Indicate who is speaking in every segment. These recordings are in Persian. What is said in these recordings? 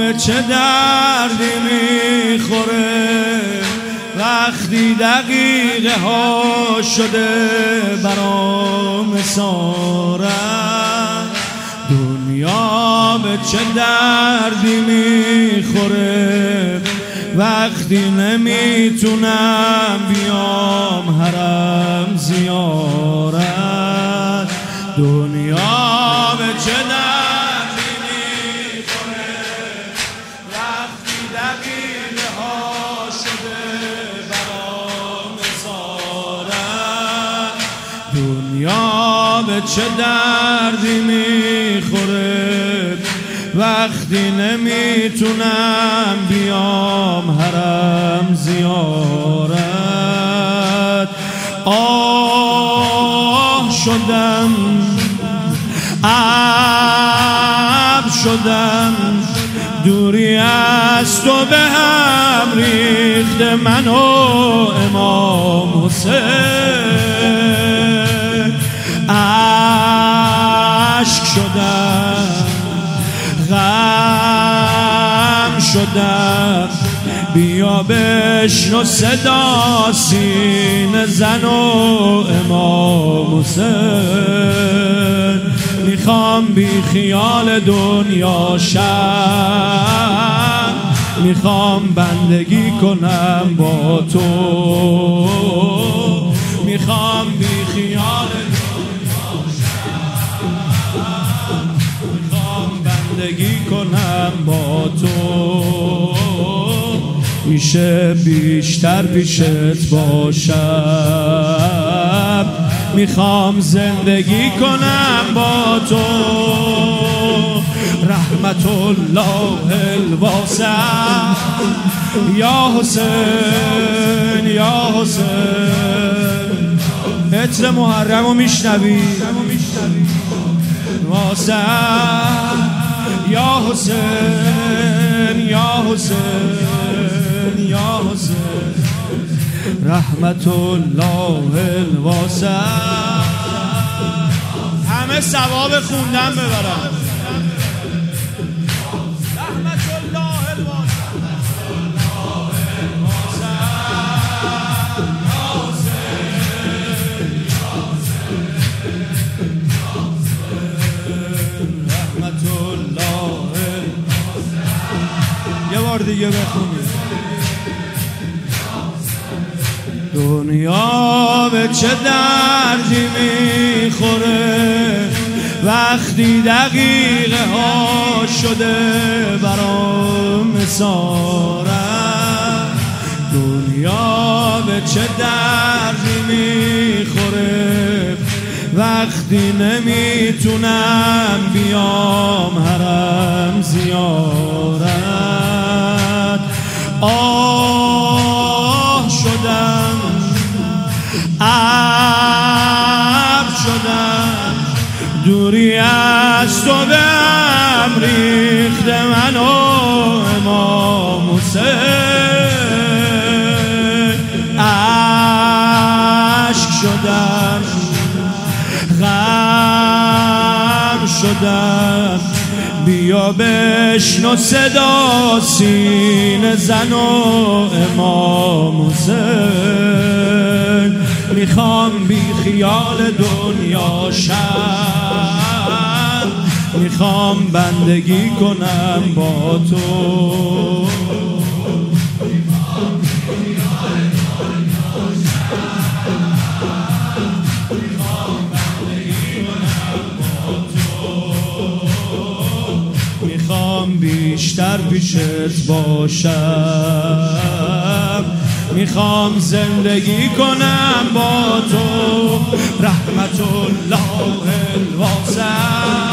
Speaker 1: به چه دردی میخوره وقتی دقیقه ها شده برام اسارت. دنیا به چه دردی میخوره وقتی نمیتونم بیام حرم زیارت. دنیا به چه دردی میخوره وقتی دقیقه ها شده برام اسارت. دنیا به چه دردی میخوره وقتی نمیتونم بیام حرم زیارت. آه شدم ابر شدم دوری از تو به هم ریخت من و امام حسین. اشک شدم غم شدم بیا بشنو صدا سینه زن و امام حسین. میخوام بی خیال دنیا شم میخوام بندگی کنم با تو. میخوام بی خیال دنیا شم میخوام بندگی کنم با تو. میشه بیشتر پیشت باشم میخوام زندگی کنم با تو. رحمت الله الواسع یا حسین یا حسین. عطر محرم رو میشنوی واسع یا حسین یا حسین یا حسین. رحمت الله الواسع. همه ثواب خوندن ببرن. رحمت الله الواسع رحمت الله. یه بار دیگه بخونید. دنیا به چه دردی میخوره وقتی دقیقه ها شده برام اسارت. دنیا به چه دردی میخوره وقتی نمیتونم بیام حرم زیارت. آه شدم ابر شدم دوری از تو به هم ریخت من و امام حسین. اشک شدم غم شدم بیا بشنو صدا سینه زن و امام حسین. میخوام بی خیال دنیا شم میخوام بندگی کنم با تو. میخوام بیشتر پیشت باشم میخوام زندگی کنم با تو. رحمت الله الواسع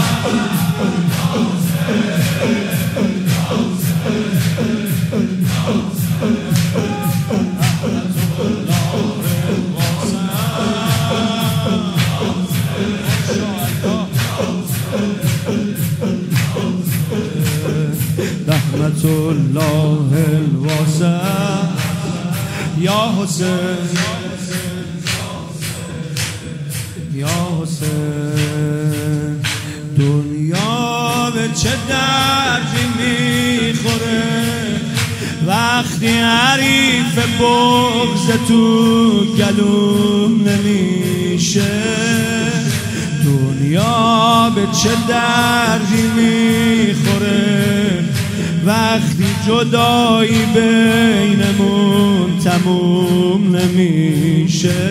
Speaker 1: رحمت الله الواسع یا حسین یا حسین. دنیا به چه دردی میخوره وقتی حریف بغض تو گلوم نمیشه، دنیا به چه دردی میخوره وقتی جدایی بینمون تموم نمیشه.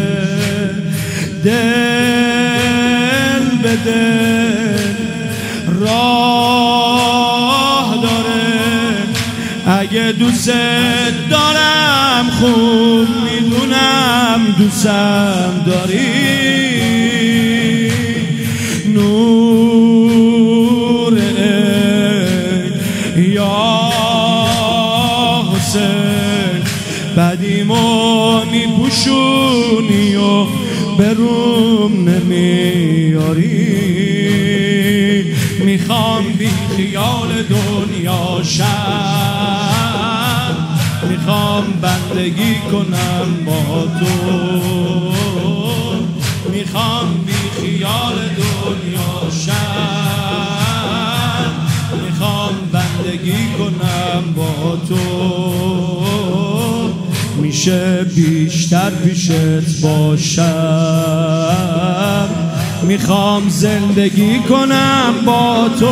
Speaker 1: دل به دل راه داره، اگه دوست دارم خوب میدونم دوستم داری. نور یا حسین بدیمو میپوشونی و بروم نمیاری. میخوام بی خیال دنیا شم، میخوام بندگی کنم با تو، میخوام بی خیال دنیا شم، میخوام بندگی کنم با تو. میشه بیشتر پیشت باشم، میخوام زندگی کنم با تو.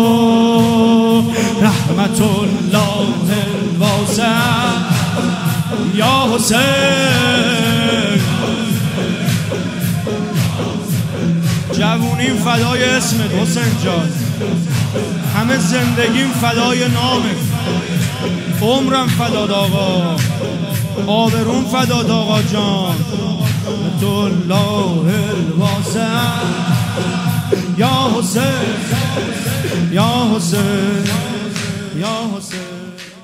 Speaker 1: رحمت الله الواسع یا حسین، جوونیم فدای اسمت حسین جان، همه زندگیم فدای نامت، عمرم فداد آقا، آبرون فداد آقا جان. رحمت الله الواسع یا حسین، یا حسین، یا حسین.